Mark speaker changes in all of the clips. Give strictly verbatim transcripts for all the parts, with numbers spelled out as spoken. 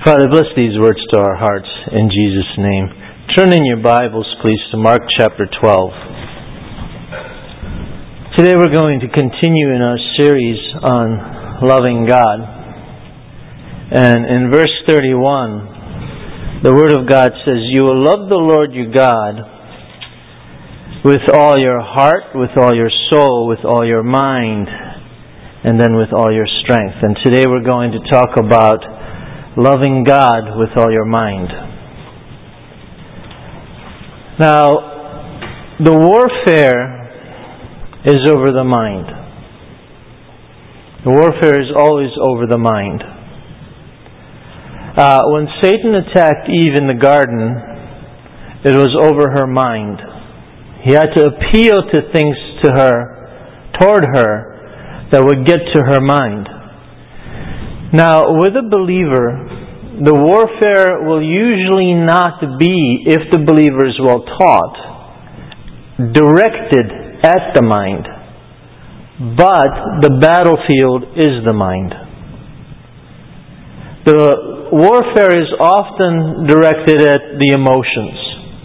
Speaker 1: Father, bless these words to our hearts in Jesus' name. Turn in your Bibles, please, to Mark chapter twelve. Today we're going to continue in our series on loving God. And in verse thirty-one, the Word of God says, "You will love the Lord your God with all your heart, with all your soul, with all your mind, and then with all your strength." And today we're going to talk about loving God with all your mind. Now, the warfare is over the mind. The warfare is always over the mind. Uh, when Satan attacked Eve in the garden, it was over her mind. He had to appeal to things to her, toward her, that would get to her mind. Now, with a believer, the warfare will usually not be, if the believer is well taught, directed at the mind, but the battlefield is the mind. The warfare is often directed at the emotions.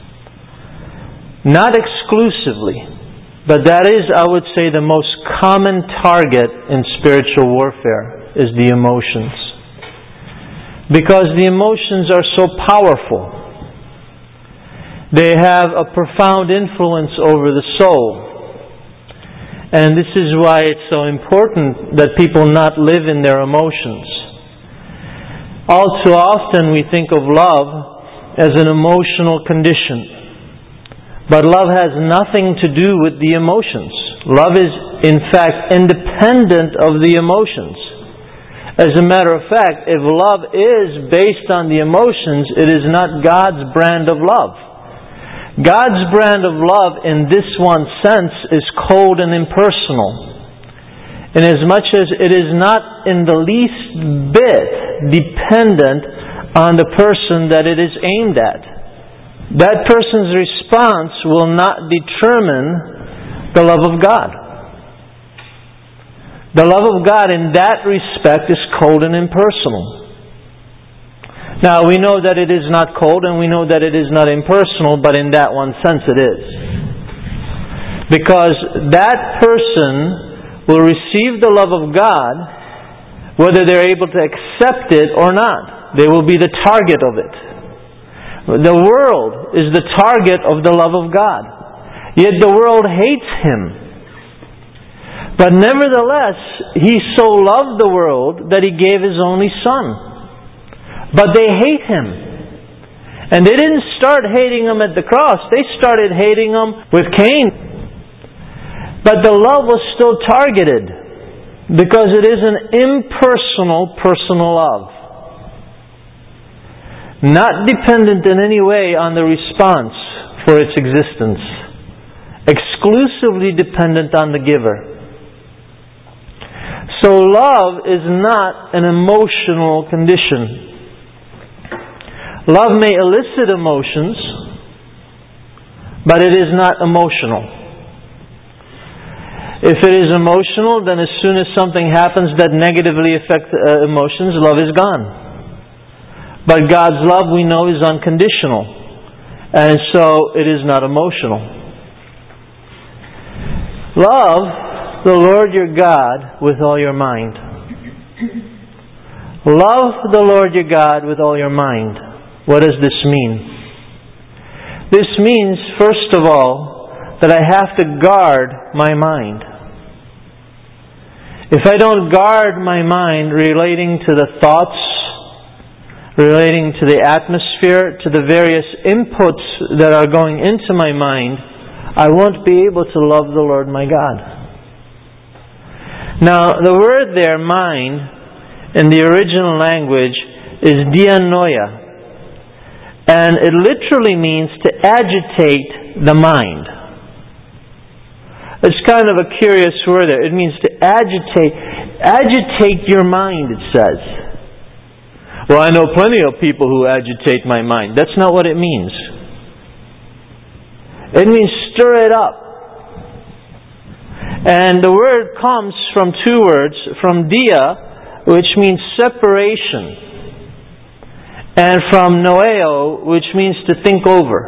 Speaker 1: Not exclusively, but that is, I would say, the most common target in spiritual warfare is the emotions. Because the emotions are so powerful. They have a profound influence over the soul. And this is why it's so important that people not live in their emotions. All too often we think of love as an emotional condition. But love has nothing to do with the emotions. Love is, in fact, independent of the emotions. As a matter of fact, if love is based on the emotions, it is not God's brand of love. God's brand of love in this one sense is cold and impersonal. Inasmuch as it is not in the least bit dependent on the person that it is aimed at. That person's response will not determine the love of God. The love of God in that respect is cold and impersonal. Now, we know that it is not cold and we know that it is not impersonal, but in that one sense it is. Because that person will receive the love of God whether they're able to accept it or not. They will be the target of it. The world is the target of the love of God. Yet the world hates Him. But nevertheless, He so loved the world that He gave His only Son. But they hate Him. And they didn't start hating Him at the cross. They started hating Him with Cain. But the love was still targeted because it is an impersonal, personal love. Not dependent in any way on the response for its existence. Exclusively dependent on the giver. So love is not an emotional condition. Love may elicit emotions, but it is not emotional. If it is emotional, then as soon as something happens that negatively affects uh, emotions, love is gone. But God's love, we know, is unconditional. And so it is not emotional. Love the Lord your God with all your mind. Love the Lord your God with all your mind. What does this mean? This means, first of all, that I have to guard my mind. If I don't guard my mind relating to the thoughts, relating to the atmosphere, to the various inputs that are going into my mind, I won't be able to love the Lord my God. Now, the word there, mind, in the original language is dianoia. And it literally means to agitate the mind. It's kind of a curious word there. It means to agitate. Agitate your mind, it says. Well, I know plenty of people who agitate my mind. That's not what it means. It means stir it up. And the word comes from two words, from dia, which means separation, and from noeo, which means to think over.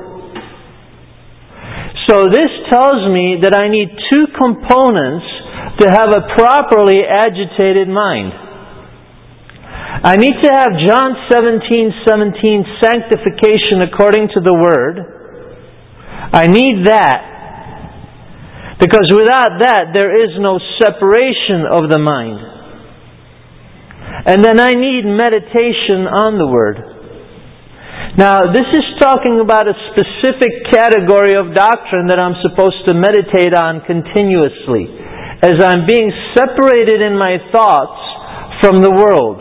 Speaker 1: So this tells me that I need two components to have a properly agitated mind. I need to have John seventeen seventeen, sanctification according to the Word. I need that. Because without that, there is no separation of the mind. And then I need meditation on the Word. Now, this is talking about a specific category of doctrine that I'm supposed to meditate on continuously, as I'm being separated in my thoughts from the world.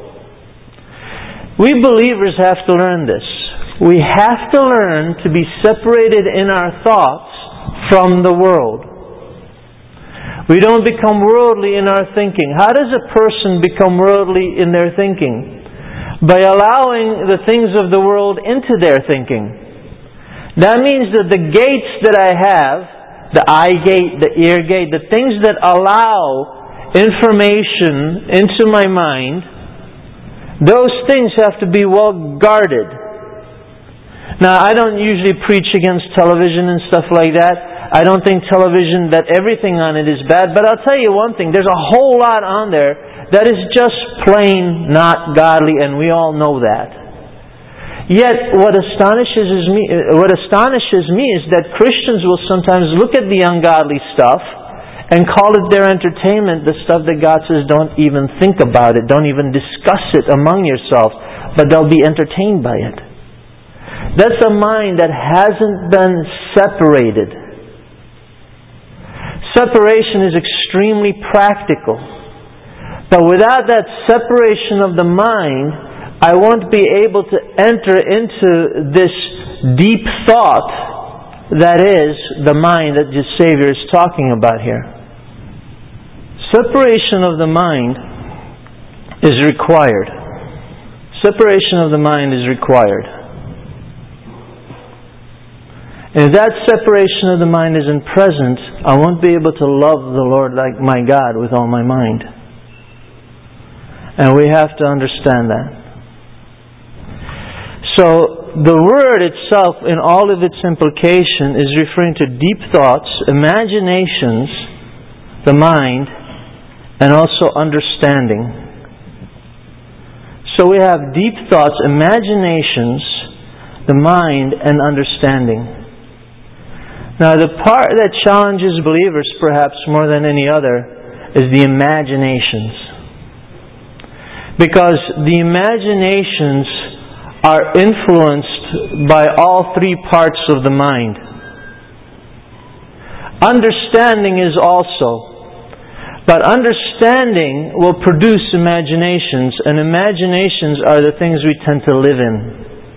Speaker 1: We believers have to learn this. We have to learn to be separated in our thoughts from the world. We don't become worldly in our thinking. How does a person become worldly in their thinking? By allowing the things of the world into their thinking. That means that the gates that I have, the eye gate, the ear gate, the things that allow information into my mind, those things have to be well guarded. Now, I don't usually preach against television and stuff like that. I don't think television, that everything on it is bad. But I'll tell you one thing, there's a whole lot on there that is just plain not godly, and we all know that. Yet, what astonishes me, what astonishes me is that Christians will sometimes look at the ungodly stuff and call it their entertainment, the stuff that God says don't even think about it, don't even discuss it among yourselves, but they'll be entertained by it. That's a mind that hasn't been separated. Separation is extremely practical. But without that separation of the mind, I won't be able to enter into this deep thought that is the mind that the Savior is talking about here. Separation of the mind is required. Separation of the mind is required. And if that separation of the mind isn't present, I won't be able to love the Lord like my God with all my mind. And we have to understand that. So, the word itself, in all of its implication, is referring to deep thoughts, imaginations, the mind, and also understanding. So we have deep thoughts, imaginations, the mind, and understanding. Now, the part that challenges believers, perhaps more than any other, is the imaginations. Because the imaginations are influenced by all three parts of the mind. Understanding is also. But understanding will produce imaginations, and imaginations are the things we tend to live in.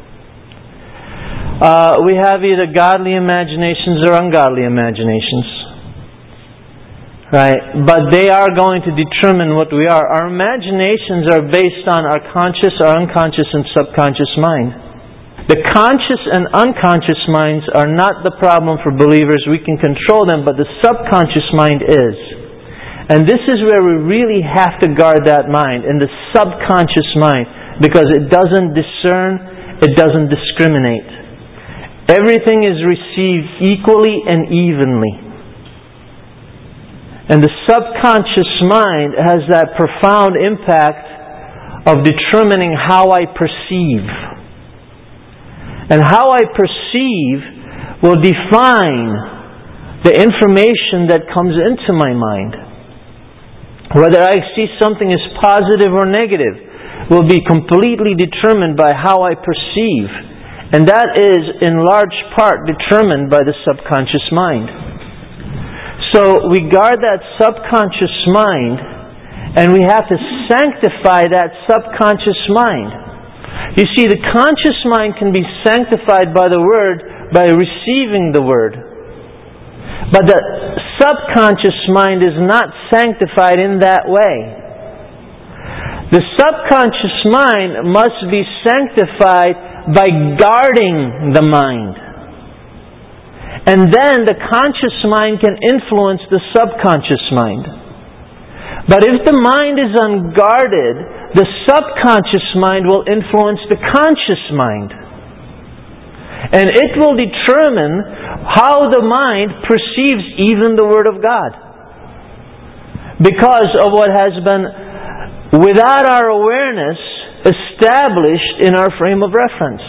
Speaker 1: Uh, we have either godly imaginations or ungodly imaginations. Right? But they are going to determine what we are. Our imaginations are based on our conscious, our unconscious, and subconscious mind. The conscious and unconscious minds are not the problem for believers. We can control them, but the subconscious mind is. And this is where we really have to guard that mind, in the subconscious mind, because it doesn't discern, it doesn't discriminate. Everything is received equally and evenly. And the subconscious mind has that profound impact of determining how I perceive. And how I perceive will define the information that comes into my mind. Whether I see something as positive or negative will be completely determined by how I perceive. And that is in large part determined by the subconscious mind. So we guard that subconscious mind, and we have to sanctify that subconscious mind. You see, the conscious mind can be sanctified by the Word by receiving the Word. But the subconscious mind is not sanctified in that way. The subconscious mind must be sanctified by guarding the mind. And then the conscious mind can influence the subconscious mind. But if the mind is unguarded, the subconscious mind will influence the conscious mind. And it will determine how the mind perceives even the Word of God. Because of what has been, without our awareness, established in our frame of reference.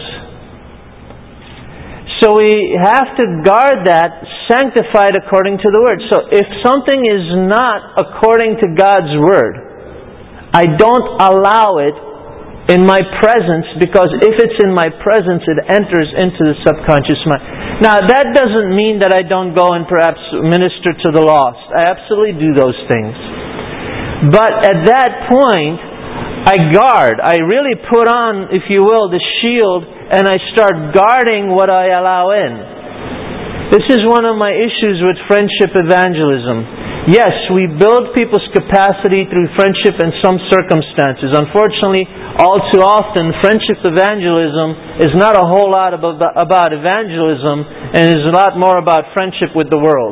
Speaker 1: So we have to guard that, sanctified according to the Word. So if something is not according to God's Word, I don't allow it in my presence, because if it's in my presence, it enters into the subconscious mind. Now, that doesn't mean that I don't go and perhaps minister to the lost. I absolutely do those things. But at that point, I guard. I really put on, if you will, the shield, and I start guarding what I allow in. This is one of my issues with friendship evangelism. Yes, we build people's capacity through friendship in some circumstances. Unfortunately, all too often, friendship evangelism is not a whole lot about, about evangelism, and is a lot more about friendship with the world.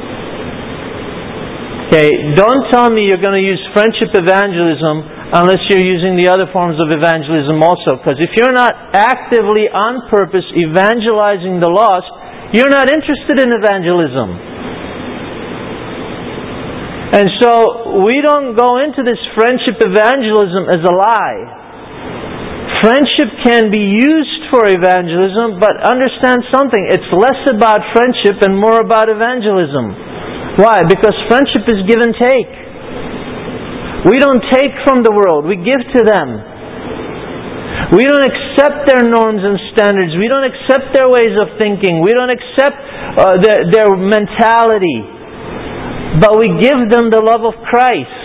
Speaker 1: Okay, don't tell me you're going to use friendship evangelism unless you're using the other forms of evangelism also. Because if you're not actively, on purpose, evangelizing the lost, you're not interested in evangelism. And so, we don't go into this friendship evangelism as a lie. Friendship can be used for evangelism, but understand something. It's less about friendship and more about evangelism. Why? Because friendship is give and take. We don't take from the world. We give to them. We don't accept their norms and standards. We don't accept their ways of thinking. We don't accept uh, their, their mentality. But we give them the love of Christ.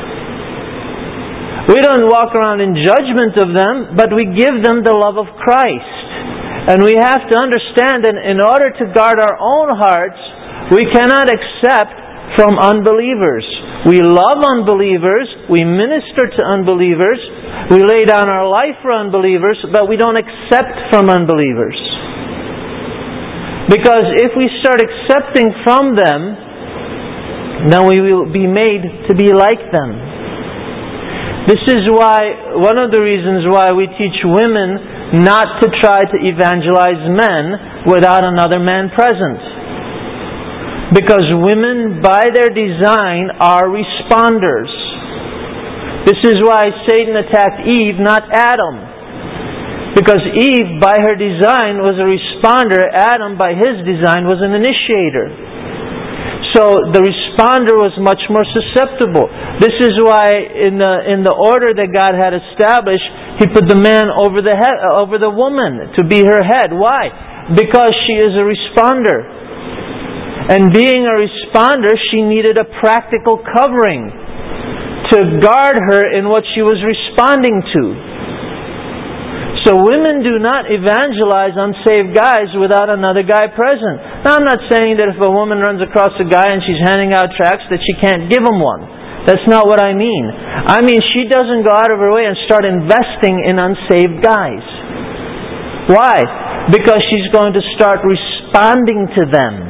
Speaker 1: We don't walk around in judgment of them, but we give them the love of Christ. And we have to understand that in order to guard our own hearts, we cannot accept from unbelievers. We love unbelievers, we minister to unbelievers, we lay down our life for unbelievers, but we don't accept from unbelievers. Because if we start accepting from them, then we will be made to be like them. This is why, one of the reasons why we teach women not to try to evangelize men without another man present. Because women, by their design, are responders. This is why Satan attacked Eve, not Adam. Because Eve, by her design, was a responder. Adam, by his design, was an initiator. So the responder was much more susceptible. This is why, in the in the order that God had established, He put the man over the head, over the woman to be her head. Why? Because she is a responder. And being a responder, she needed a practical covering to guard her in what she was responding to. So women do not evangelize unsaved guys without another guy present. Now, I'm not saying that if a woman runs across a guy and she's handing out tracts that she can't give him one. That's not what I mean. I mean she doesn't go out of her way and start investing in unsaved guys. Why? Because she's going to start responding to them.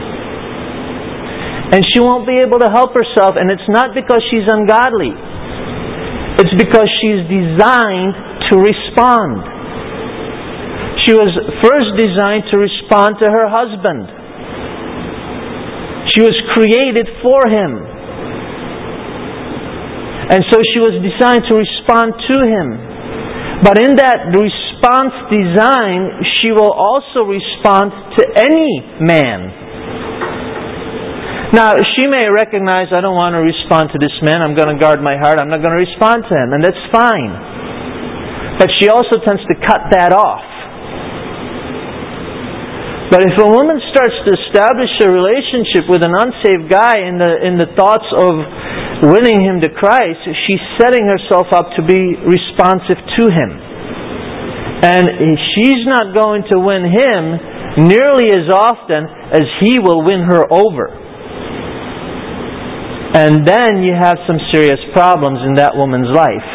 Speaker 1: And she won't be able to help herself. And it's not because she's ungodly. It's because she's designed to respond. She was first designed to respond to her husband. She was created for him. And so she was designed to respond to him. But in that response design, she will also respond to any man. Now, she may recognize, I don't want to respond to this man, I'm going to guard my heart, I'm not going to respond to him, and that's fine. But she also tends to cut that off. But if a woman starts to establish a relationship with an unsaved guy in the in the thoughts of winning him to Christ, she's setting herself up to be responsive to him. And she's not going to win him nearly as often as he will win her over. And then you have some serious problems in that woman's life.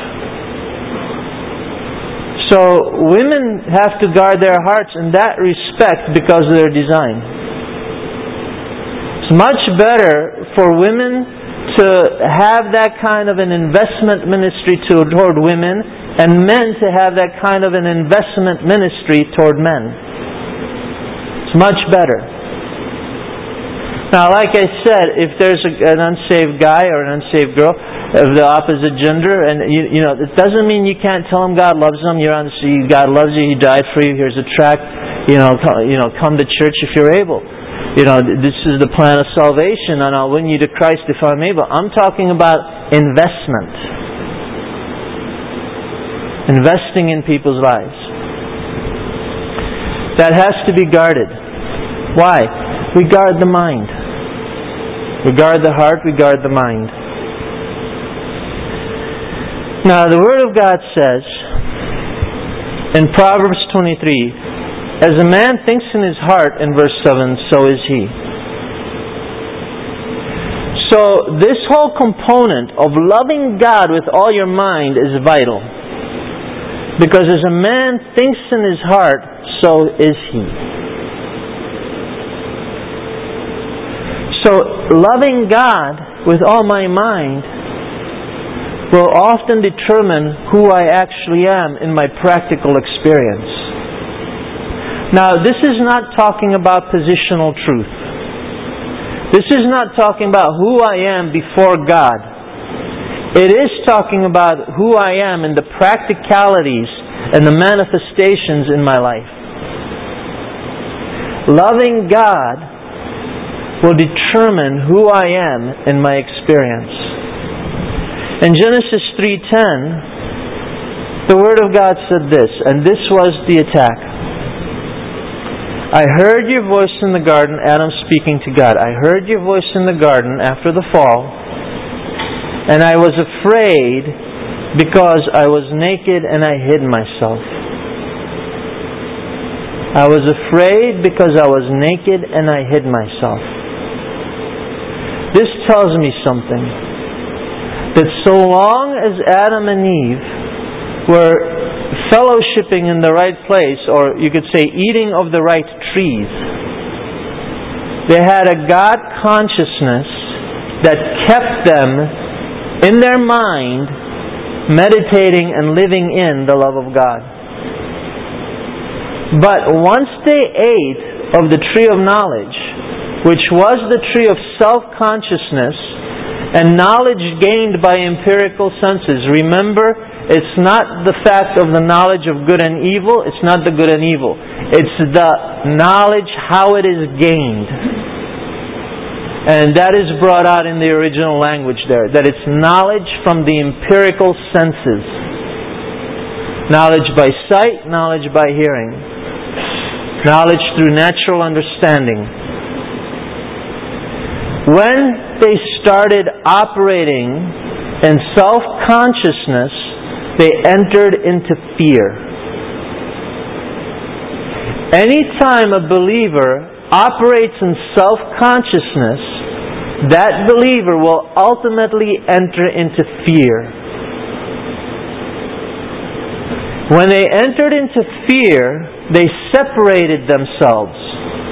Speaker 1: So women have to guard their hearts in that respect because of their design. It's much better for women to have that kind of an investment ministry to, toward women, and men to have that kind of an investment ministry toward men. It's much better. Now, like I said, if there's a, an unsaved guy or an unsaved girl of the opposite gender, and you, you know, it doesn't mean you can't tell them God loves them. You're on the street, God loves you. He died for you. Here's a tract. You know, come, you know, come to church if you're able. You know, this is the plan of salvation, and I'll win you to Christ if I'm able. I'm talking about investment, investing in people's lives. That has to be guarded. Why? We guard the mind. We guard the heart, we guard the mind. Now, the Word of God says in Proverbs twenty-three, as a man thinks in his heart, in verse seven, so is he. So, this whole component of loving God with all your mind is vital. Because as a man thinks in his heart, so is he. So, loving God with all my mind will often determine who I actually am in my practical experience. Now, this is not talking about positional truth. This is not talking about who I am before God. It is talking about who I am in the practicalities and the manifestations in my life. Loving God will determine who I am in my experience. In Genesis three ten, the Word of God said this, and this was the attack. I heard your voice in the garden, Adam speaking to God. I heard your voice in the garden after the fall, and I was afraid because I was naked and I hid myself. I was afraid because I was naked and I hid myself. This tells me something. That so long as Adam and Eve were fellowshipping in the right place, or you could say eating of the right trees, they had a God consciousness that kept them in their mind meditating and living in the love of God. But once they ate of the tree of knowledge, which was the tree of self-consciousness and knowledge gained by empirical senses. Remember, it's not the fact of the knowledge of good and evil, it's not the good and evil. It's the knowledge how it is gained. And that is brought out in the original language there, that it's knowledge from the empirical senses. Knowledge by sight, knowledge by hearing. Knowledge through natural understanding. When they started operating in self-consciousness, they entered into fear. Anytime a believer operates in self-consciousness, that believer will ultimately enter into fear. When they entered into fear, they separated themselves.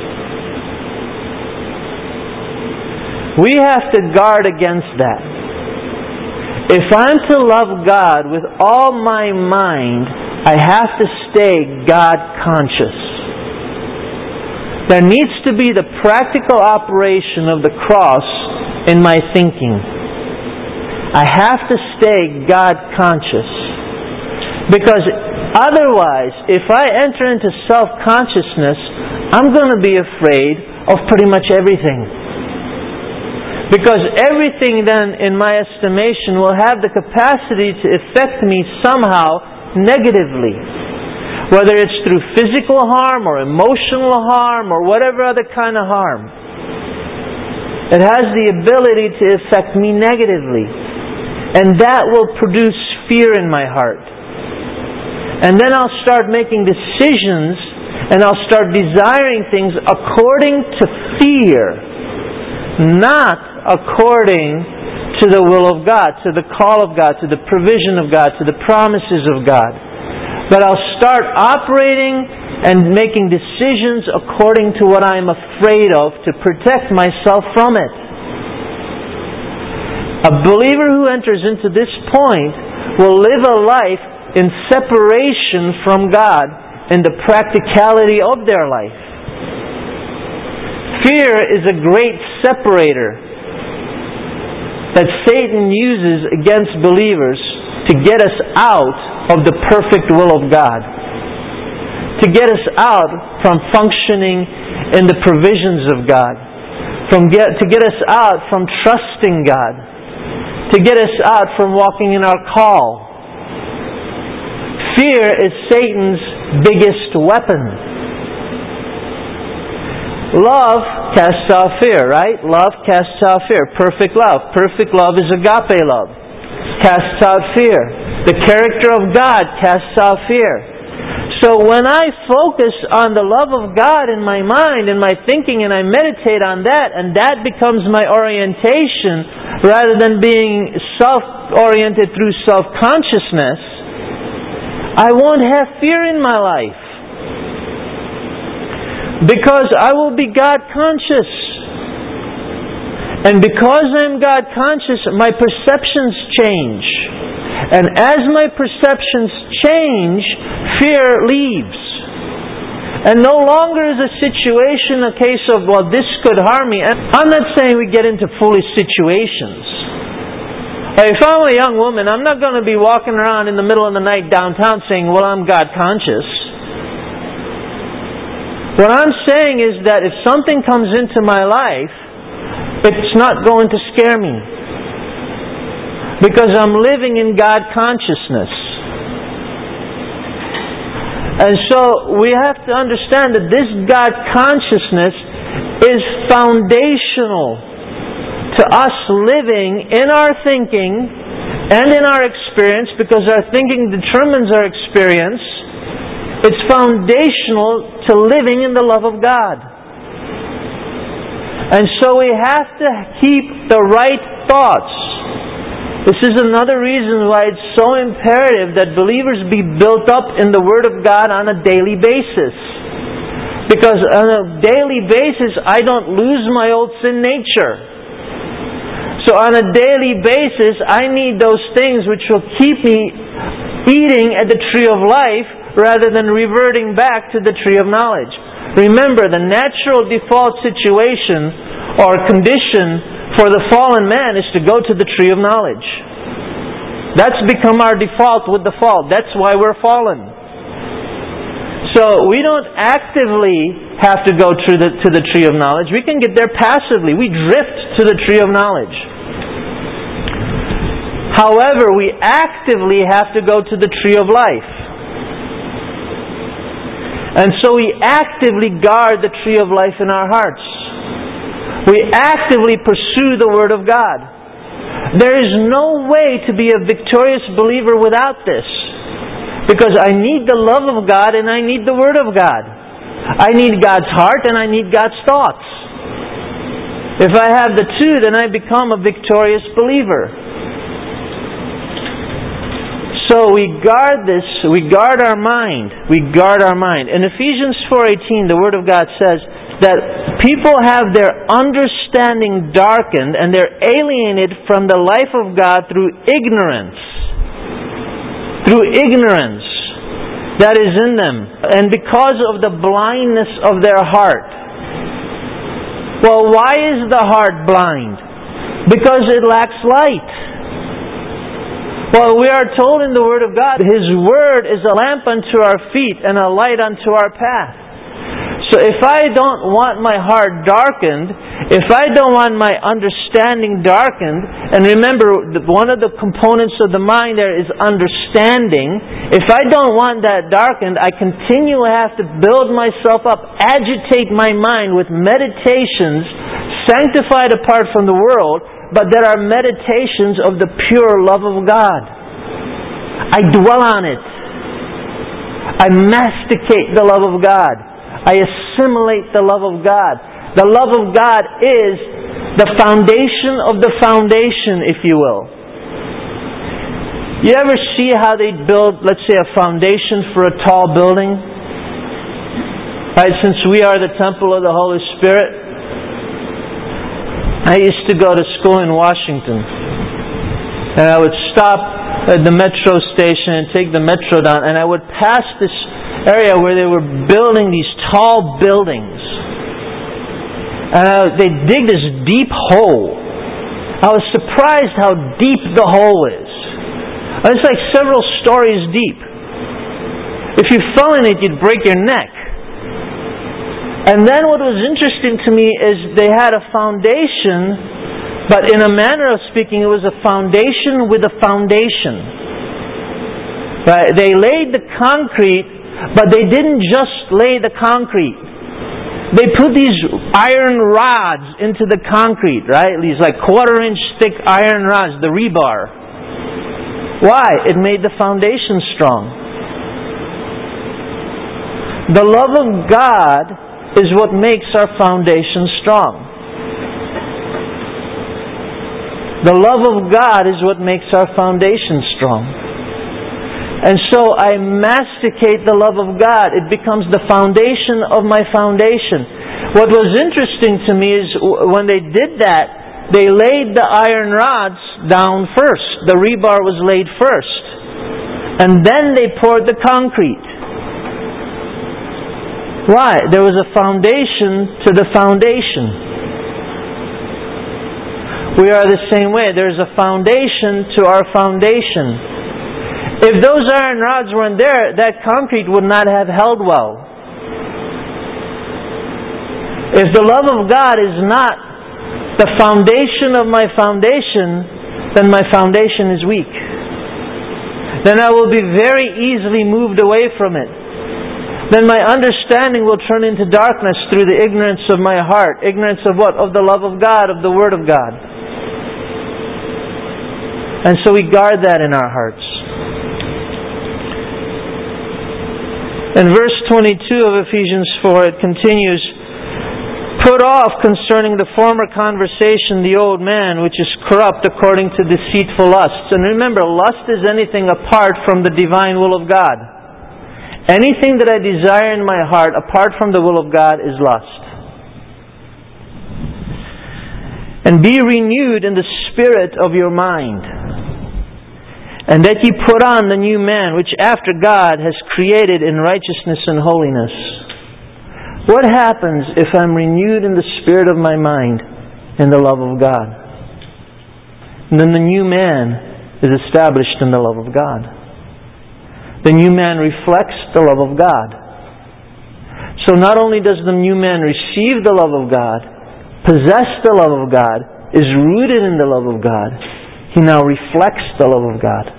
Speaker 1: We have to guard against that. If I'm to love God with all my mind, I have to stay God conscious. There needs to be the practical operation of the cross in my thinking. I have to stay God conscious. Because otherwise, if I enter into self-consciousness, I'm going to be afraid of pretty much everything. Because everything then, in my estimation, will have the capacity to affect me somehow negatively. Whether it's through physical harm or emotional harm or whatever other kind of harm. It has the ability to affect me negatively. And that will produce fear in my heart. And then I'll start making decisions and I'll start desiring things according to fear, not according to the will of God, to the call of God, to the provision of God, to the promises of God. But I'll start operating and making decisions according to what I'm afraid of to protect myself from it. A believer who enters into this point will live a life in separation from God in the practicality of their life. Fear is a great separator that Satan uses against believers to get us out of the perfect will of God. To get us out from functioning in the provisions of God. From get, to get us out from trusting God. To get us out from walking in our call. Fear is Satan's biggest weapon. Love casts out fear, right? Love casts out fear. Perfect love. Perfect love is agape love. Casts out fear. The character of God casts out fear. So when I focus on the love of God in my mind and my thinking and I meditate on that, and that becomes my orientation rather than being self-oriented through self-consciousness, I won't have fear in my life. Because I will be God-conscious. And because I'm God-conscious, my perceptions change. And as my perceptions change, fear leaves. And no longer is a situation a case of, well, this could harm me. And I'm not saying we get into foolish situations. If I'm a young woman, I'm not going to be walking around in the middle of the night downtown saying, well, I'm God-conscious. What I'm saying is that if something comes into my life, it's not going to scare me. Because I'm living in God consciousness. And so we have to understand that this God consciousness is foundational to us living in our thinking and in our experience, because our thinking determines our experience. It's foundational to living in the love of God. And so we have to keep the right thoughts. This is another reason why it's so imperative that believers be built up in the Word of God on a daily basis. Because on a daily basis, I don't lose my old sin nature. So on a daily basis, I need those things which will keep me eating at the tree of life, rather than reverting back to the tree of knowledge. Remember, the natural default situation or condition for the fallen man is to go to the tree of knowledge. That's become our default with the fall. That's why we're fallen. So we don't actively have to go to the, to the tree of knowledge. We can get there passively. We drift to the tree of knowledge. However, we actively have to go to the tree of life. And so we actively guard the tree of life in our hearts. We actively pursue the Word of God. There is no way to be a victorious believer without this. Because I need the love of God and I need the Word of God. I need God's heart and I need God's thoughts. If I have the two, then I become a victorious believer. So we guard this, we guard our mind. We guard our mind. In Ephesians four eighteen, the Word of God says that people have their understanding darkened and they're alienated from the life of God through ignorance. Through ignorance that is in them. And because of the blindness of their heart. Well, why is the heart blind? Because it lacks light. Well, we are told in the Word of God, His Word is a lamp unto our feet and a light unto our path. So if I don't want my heart darkened, if I don't want my understanding darkened, and remember, one of the components of the mind there is understanding. If I don't want that darkened, I continually have to build myself up, agitate my mind with meditations, sanctified apart from the world, but there are meditations of the pure love of God. I dwell on it. I masticate the love of God. I assimilate the love of God. The love of God is the foundation of the foundation, if you will. You ever see how they build, let's say, a foundation for a tall building? Right, since we are the temple of the Holy Spirit, I used to go to school in Washington. And I would stop at the metro station and take the metro down, and I would pass this area where they were building these tall buildings. And I, they dig this deep hole. I was surprised how deep the hole is. It's like several stories deep. If you fell in it, you'd break your neck. And then what was interesting to me is they had a foundation, but in a manner of speaking, it was a foundation with a foundation. Right? They laid the concrete, but they didn't just lay the concrete. They put these iron rods into the concrete, right? These like quarter inch thick iron rods, the rebar. Why? It made the foundation strong. The love of God is what makes our foundation strong. The love of God is what makes our foundation strong. And so I masticate the love of God. It becomes the foundation of my foundation. What was interesting to me is when they did that, they laid the iron rods down first. The rebar was laid first. And then they poured the concrete. Why? There was a foundation to the foundation. We are the same way. There's a foundation to our foundation. If those iron rods weren't there, that concrete would not have held well. If the love of God is not the foundation of my foundation, then my foundation is weak. Then I will be very easily moved away from it. Then my understanding will turn into darkness through the ignorance of my heart. Ignorance of what? Of the love of God, of the Word of God. And so we guard that in our hearts. In verse twenty-two of Ephesians four, it continues, "Put off concerning the former conversation the old man, which is corrupt according to deceitful lusts." And remember, lust is anything apart from the divine will of God. Anything that I desire in my heart apart from the will of God is lust. "And be renewed in the spirit of your mind, and that ye put on the new man, which after God has created in righteousness and holiness." What happens if I'm renewed in the spirit of my mind in the love of God? And then the new man is established in the love of God. The new man reflects the love of God. So not only does the new man receive the love of God, possess the love of God, is rooted in the love of God, he now reflects the love of God.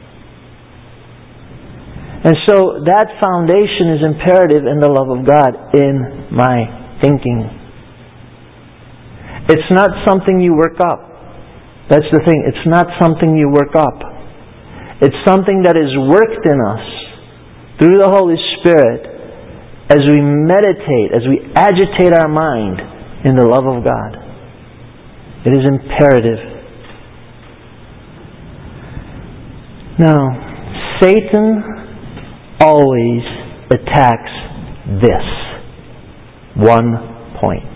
Speaker 1: And so that foundation is imperative in the love of God in my thinking. It's not something you work up. That's the thing. It's not something you work up. It's something that is worked in us through the Holy Spirit as we meditate, as we agitate our mind in the love of God. It is imperative. Now, Satan always attacks this one point.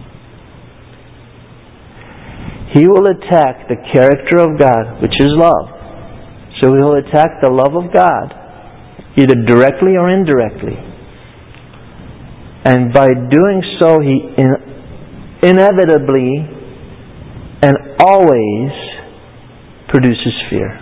Speaker 1: He will attack the character of God, which is love. So he will attack the love of God, either directly or indirectly. And by doing so, he in, inevitably and always produces fear.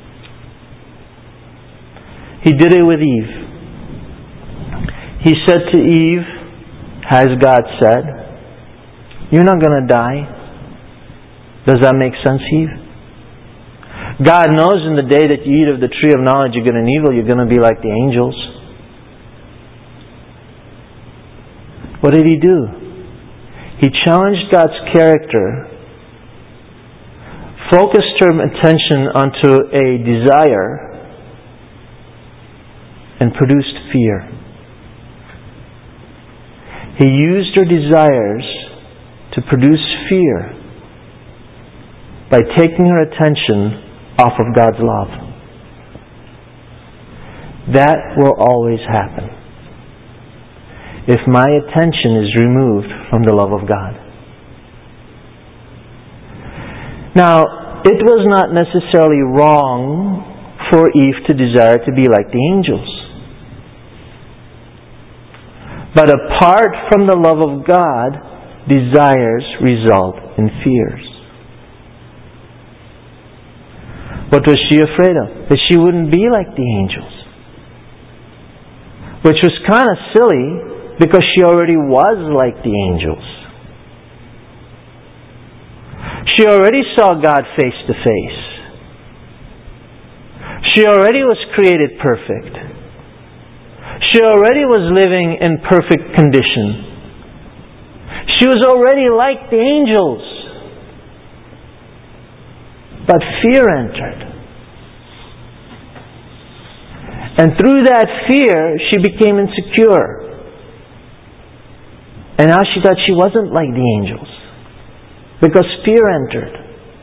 Speaker 1: He did it with Eve. He said to Eve, "Has God said, you're not going to die?" Does that make sense, Eve? God knows in the day that you eat of the tree of knowledge of good and evil, you're going to be like the angels. What did he do? He challenged God's character, focused her attention onto a desire, and produced fear. He used her desires to produce fear by taking her attention off of God's love. That will always happen if my attention is removed from the love of God. Now, it was not necessarily wrong for Eve to desire to be like the angels. But apart from the love of God, desires result in fears. What was she afraid of? That she wouldn't be like the angels. Which was kind of silly, because she already was like the angels. She already saw God face to face. She already was created perfect. She already was living in perfect condition. She was already like the angels. But fear entered. And through that fear, she became insecure. And now she thought she wasn't like the angels. Because fear entered.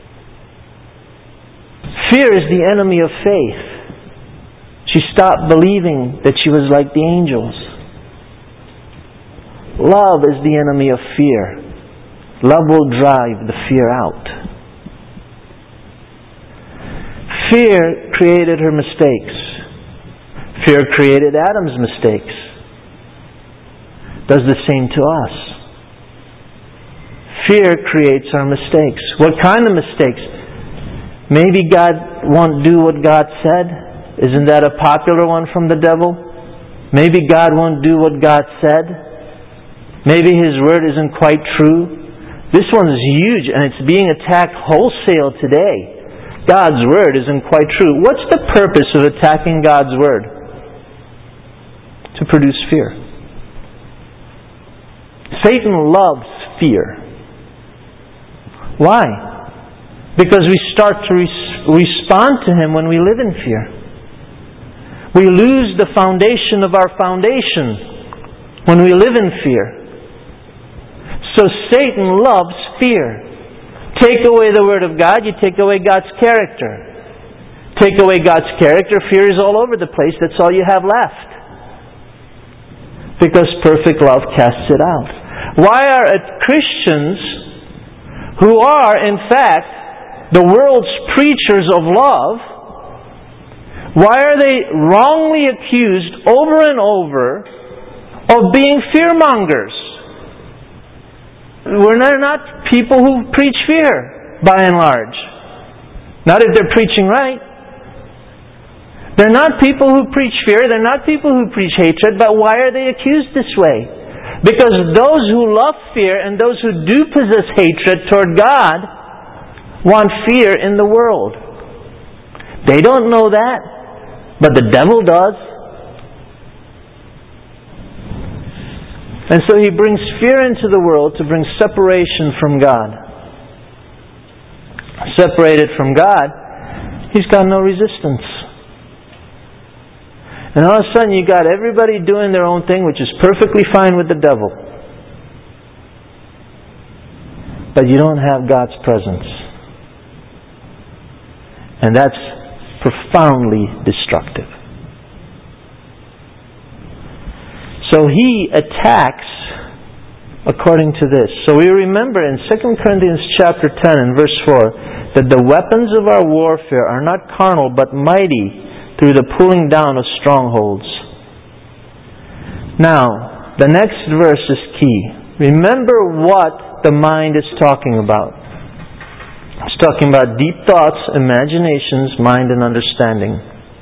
Speaker 1: Fear is the enemy of faith. She stopped believing that she was like the angels. Love is the enemy of fear. Love will drive the fear out. Fear created her mistakes. Fear created Adam's mistakes. Does the same to us. Fear creates our mistakes. What kind of mistakes? Maybe God won't do what God said. Isn't that a popular one from the devil? Maybe God won't do what God said. Maybe His word isn't quite true. This one is huge and it's being attacked wholesale today. God's word isn't quite true. What's the purpose of attacking God's word? To produce fear. Satan loves fear. Why? Because we start to res- respond to him when we live in fear. We lose the foundation of our foundation when we live in fear. So Satan loves fear. Take away the Word of God, you take away God's character. Take away God's character, fear is all over the place. That's all you have left. Because perfect love casts it out. Why are Christians, who are in fact the world's preachers of love, why are they wrongly accused over and over of being fearmongers? We're not people who preach fear, by and large. Not if they're preaching right. They're not people who preach fear, they're not people who preach hatred, but why are they accused this way? Because those who love fear and those who do possess hatred toward God want fear in the world. They don't know that. But the devil does. And so he brings fear into the world to bring separation from God. Separated from God, he's got no resistance. And all of a sudden you got everybody doing their own thing, which is perfectly fine with the devil. But you don't have God's presence. And that's profoundly destructive. So he attacks according to this. So we remember in Second Corinthians chapter ten and verse four that the weapons of our warfare are not carnal but mighty through the pulling down of strongholds. Now, the next verse is key. Remember what the mind is talking about. It's talking about deep thoughts, imaginations, mind, and understanding.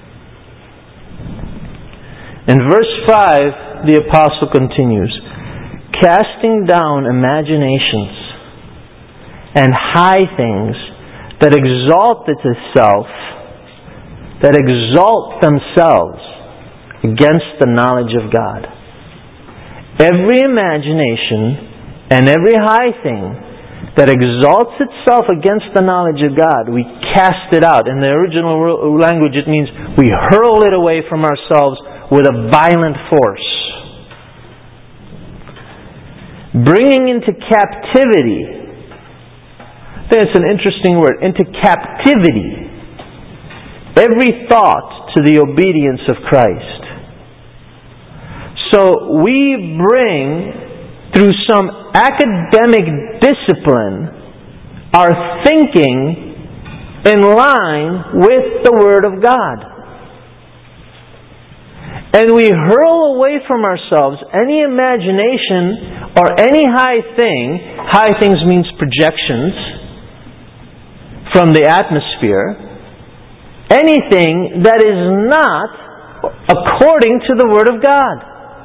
Speaker 1: In verse five, the apostle continues, casting down imaginations and high things that exalt itself, that exalt themselves against the knowledge of God. Every imagination and every high thing that exalts itself against the knowledge of God, we cast it out. In the original language it means we hurl it away from ourselves with a violent force. Bringing into captivity, I think it's an interesting word, into captivity, every thought to the obedience of Christ. So we bring, through some academic discipline, our thinking in line with the Word of God. And we hurl away from ourselves any imagination or any high thing. High things means projections from the atmosphere. Anything that is not according to the Word of God.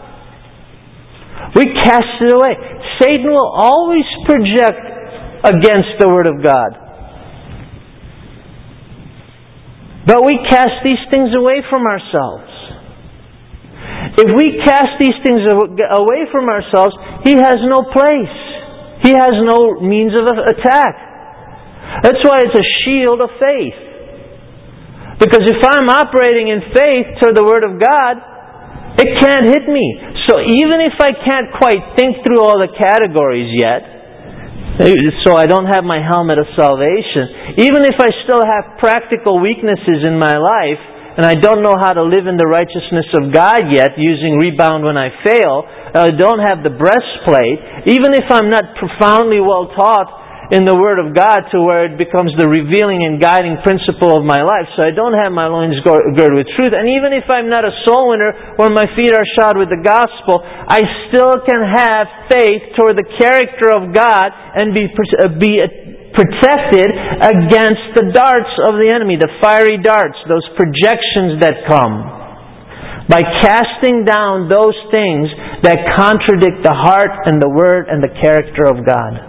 Speaker 1: We cast it away. Satan will always project against the Word of God. But we cast these things away from ourselves. If we cast these things away from ourselves, He has no place. He has no means of attack. That's why it's a shield of faith. Because if I'm operating in faith toward the Word of God, it can't hit me. So even if I can't quite think through all the categories yet, so I don't have my helmet of salvation, even if I still have practical weaknesses in my life, and I don't know how to live in the righteousness of God yet, using rebound when I fail, I don't have the breastplate, even if I'm not profoundly well taught in the Word of God to where it becomes the revealing and guiding principle of my life, so I don't have my loins girded with truth, and even if I'm not a soul winner or my feet are shod with the gospel, I still can have faith toward the character of God and be be protected against the darts of the enemy, the fiery darts, those projections that come. By casting down those things that contradict the heart and the Word and the character of God.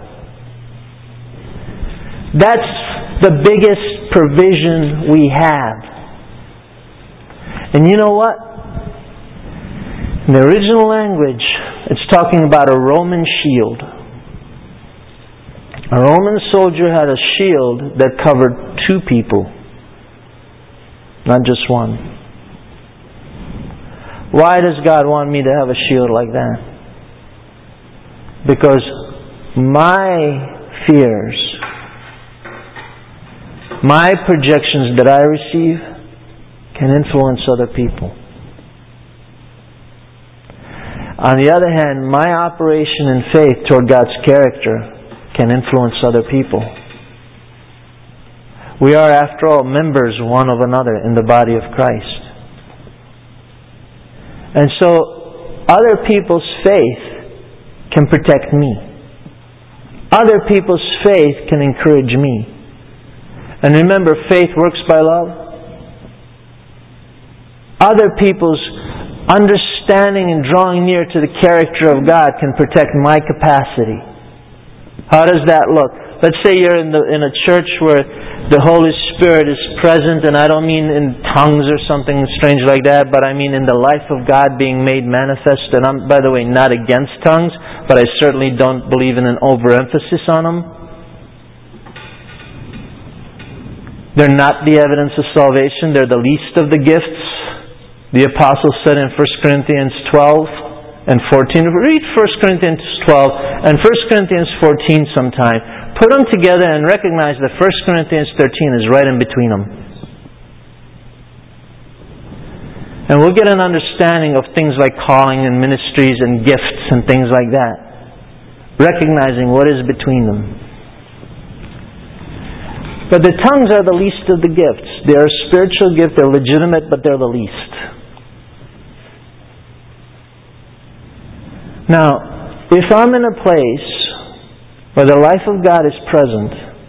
Speaker 1: That's the biggest provision we have. And you know what? In the original language, it's talking about a Roman shield. A Roman soldier had a shield that covered two people, not just one. Why does God want me to have a shield like that? Because my fears, my projections that I receive can influence other people. On the other hand, my operation in faith toward God's character can influence other people. We are, after all, members one of another in the body of Christ. And so, other people's faith can protect me. Other people's faith can encourage me. And remember, faith works by love. Other people's understanding and drawing near to the character of God can protect my capacity. How does that look? Let's say you're in the in a church where the Holy Spirit is present, and I don't mean in tongues or something strange like that, but I mean in the life of God being made manifest. And I'm, by the way, not against tongues, but I certainly don't believe in an overemphasis on them. They're not the evidence of salvation. They're the least of the gifts. The Apostle said in First Corinthians twelve and fourteen. Read First Corinthians twelve and First Corinthians fourteen sometime. Put them together and recognize that First Corinthians thirteen is right in between them. And we'll get an understanding of things like calling and ministries and gifts and things like that. Recognizing what is between them. But the tongues are the least of the gifts. They are a spiritual gift. They're legitimate, but they're the least. Now, if I'm in a place where the life of God is present,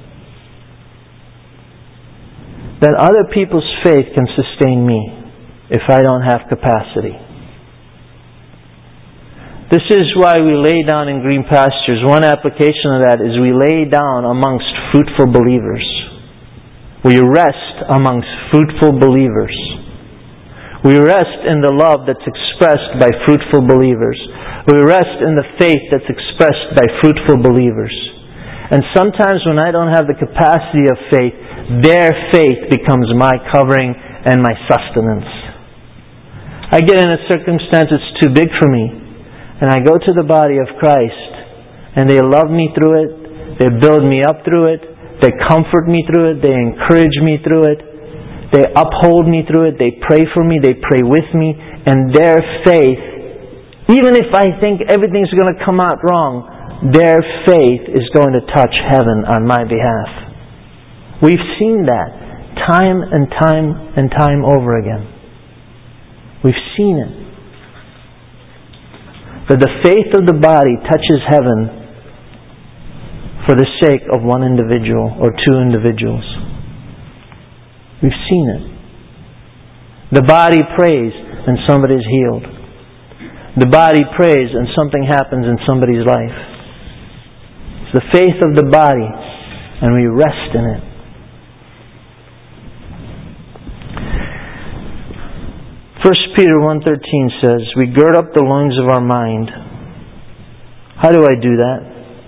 Speaker 1: then other people's faith can sustain me if I don't have capacity. This is why we lay down in green pastures. One application of that is we lay down amongst fruitful believers. We rest amongst fruitful believers. We rest in the love that's expressed by fruitful believers. We rest in the faith that's expressed by fruitful believers. And sometimes when I don't have the capacity of faith, their faith becomes my covering and my sustenance. I get in a circumstance that's too big for me, and I go to the body of Christ, and they love me through it, they build me up through it, they comfort me through it, they encourage me through it, they uphold me through it, they pray for me, they pray with me, and their faith, even if I think everything's going to come out wrong, their faith is going to touch heaven on my behalf. We've seen that time and time and time over again. We've seen it. That the faith of the body touches heaven for the sake of one individual or two individuals. We've seen it. The body prays and somebody's healed. The body prays and something happens in somebody's life. It's the faith of the body, and we rest in it. First Peter one thirteen says, we gird up the loins of our mind. How do I do that?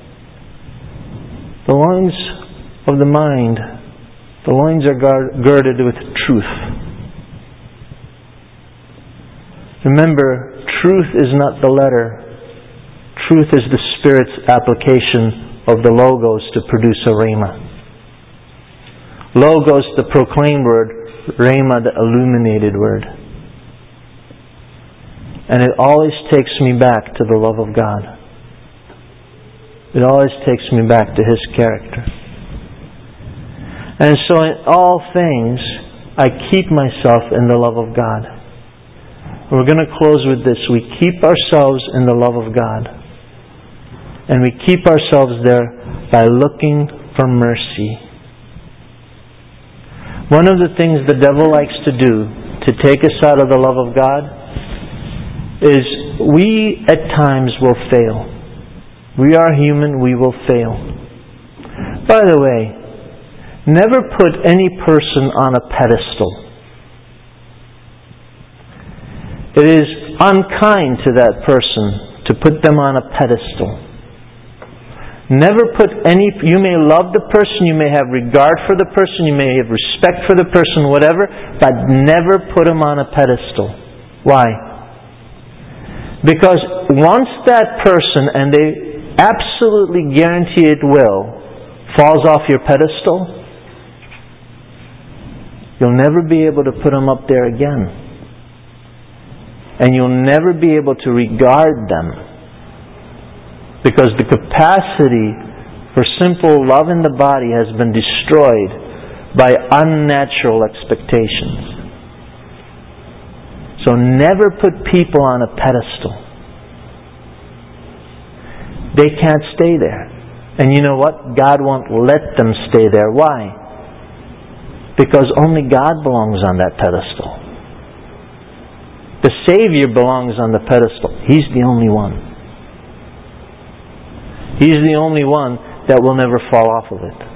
Speaker 1: The loins of the mind, the loins are girded with truth. Remember, truth is not the letter. Truth is the Spirit's application of the Logos to produce a Rhema. Logos, the proclaimed word. Rhema, the illuminated word. And it always takes me back to the love of God. It always takes me back to His character. And so in all things, I keep myself in the love of God. We're going to close with this. We keep ourselves in the love of God. And we keep ourselves there by looking for mercy. One of the things the devil likes to do to take us out of the love of God is we at times will fail. We are human, we will fail. By the way, never put any person on a pedestal. It is unkind to that person to put them on a pedestal. Never put any... You may love the person, you may have regard for the person, you may have respect for the person, whatever, but never put them on a pedestal. Why? Because once that person, and they absolutely guarantee it will, falls off your pedestal, you'll never be able to put them up there again. And you'll never be able to regard them. Because the capacity for simple love in the body has been destroyed by unnatural expectations. So never put people on a pedestal. They can't stay there. And you know what? God won't let them stay there. Why? Because only God belongs on that pedestal. The Savior belongs on the pedestal. He's the only one. He's the only one that will never fall off of it.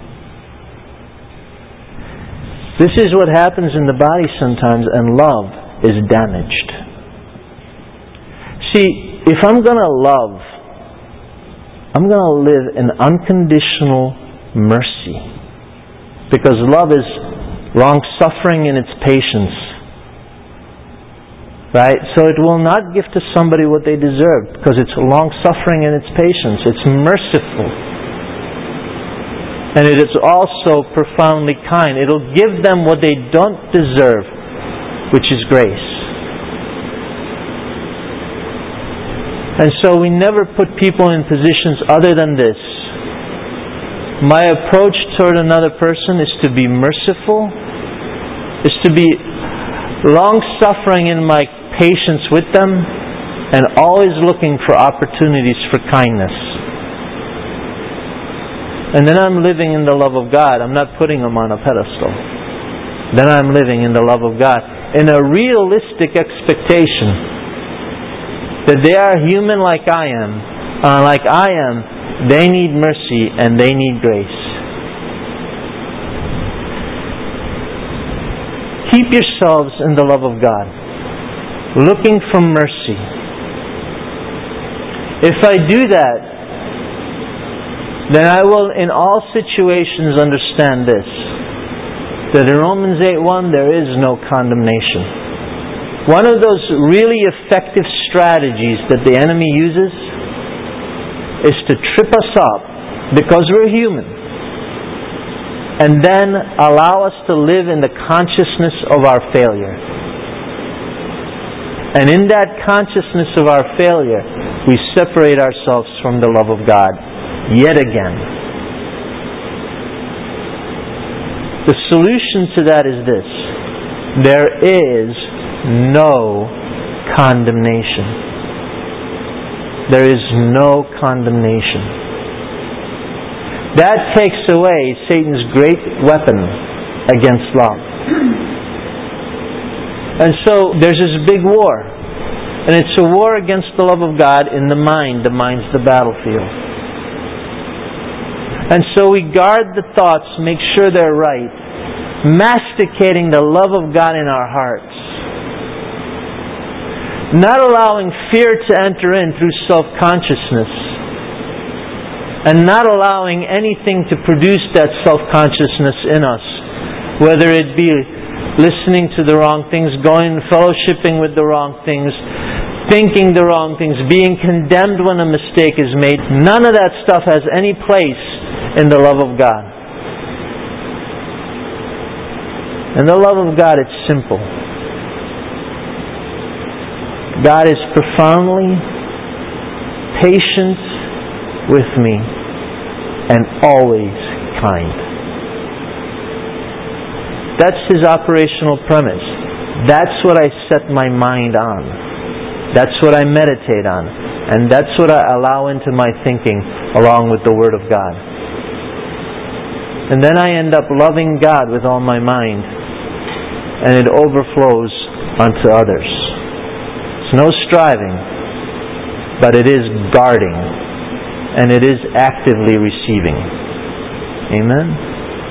Speaker 1: This is what happens in the body sometimes, and love is damaged. See, if I'm going to love, I'm going to live in unconditional mercy. Because love is long-suffering in its patience. Right? So it will not give to somebody what they deserve, because it's long-suffering in its patience. It's merciful. And it is also profoundly kind. It'll give them what they don't deserve, which is grace. And so we never put people in positions other than this. My approach toward another person is to be merciful, is to be long-suffering in my patience with them, and always looking for opportunities for kindness. And then I'm living in the love of God. I'm not putting them on a pedestal. Then I'm living in the love of God in a realistic expectation that they are human like I am. Uh, like I am, they need mercy and they need grace. Keep yourselves in the love of God, looking for mercy. If I do that, then I will in all situations understand this, that in Romans eight one there is no condemnation. One of those really effective strategies that the enemy uses is to trip us up because we're human, and then allow us to live in the consciousness of our failure. And in that consciousness of our failure, we separate ourselves from the love of God yet again. The solution to that is this: there is no condemnation. There is no condemnation. That takes away Satan's great weapon against love. And so there's this big war. And it's a war against the love of God in the mind. The mind's the battlefield. And so we guard the thoughts, make sure they're right, masticating the love of God in our hearts. Not allowing fear to enter in through self-consciousness. And not allowing anything to produce that self-consciousness in us. Whether it be listening to the wrong things, going fellowshipping with the wrong things, thinking the wrong things, being condemned when a mistake is made. None of that stuff has any place in the love of God. In the love of God, it's simple. God is profoundly patient with me and always kind. That's His operational premise. That's what I set my mind on. That's what I meditate on. And that's what I allow into my thinking along with the Word of God. And then I end up loving God with all my mind, and it overflows onto others. It's no striving, but it is guarding, and it is actively receiving. Amen?